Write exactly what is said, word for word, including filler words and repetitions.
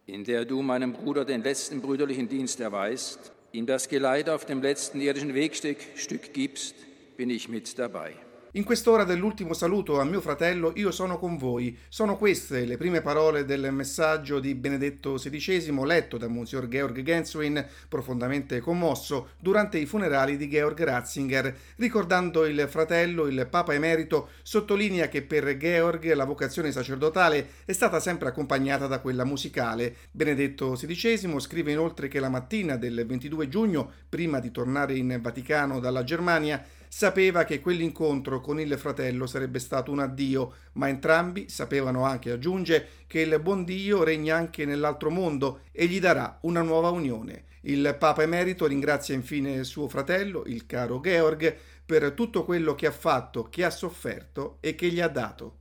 in der du meinem Bruder den letzten brüderlichen Dienst erweist, ihm das Geleit auf dem letzten irdischen Wegstück gibst, bin ich mit dabei. In quest'ora dell'ultimo saluto a mio fratello io sono con voi. Sono queste le prime parole del messaggio di Benedetto sedicesimo letto da Monsignor Georg Genswein, profondamente commosso, durante i funerali di Georg Ratzinger. Ricordando il fratello, il Papa Emerito sottolinea che per Georg la vocazione sacerdotale è stata sempre accompagnata da quella musicale. Benedetto sedicesimo scrive inoltre che la mattina del ventidue giugno, prima di tornare in Vaticano dalla Germania, sapeva che quell'incontro con il fratello sarebbe stato un addio, ma entrambi sapevano anche, aggiunge, che il buon Dio regna anche nell'altro mondo e gli darà una nuova unione. Il Papa Emerito ringrazia infine suo fratello, il caro Georg, per tutto quello che ha fatto, che ha sofferto e che gli ha dato.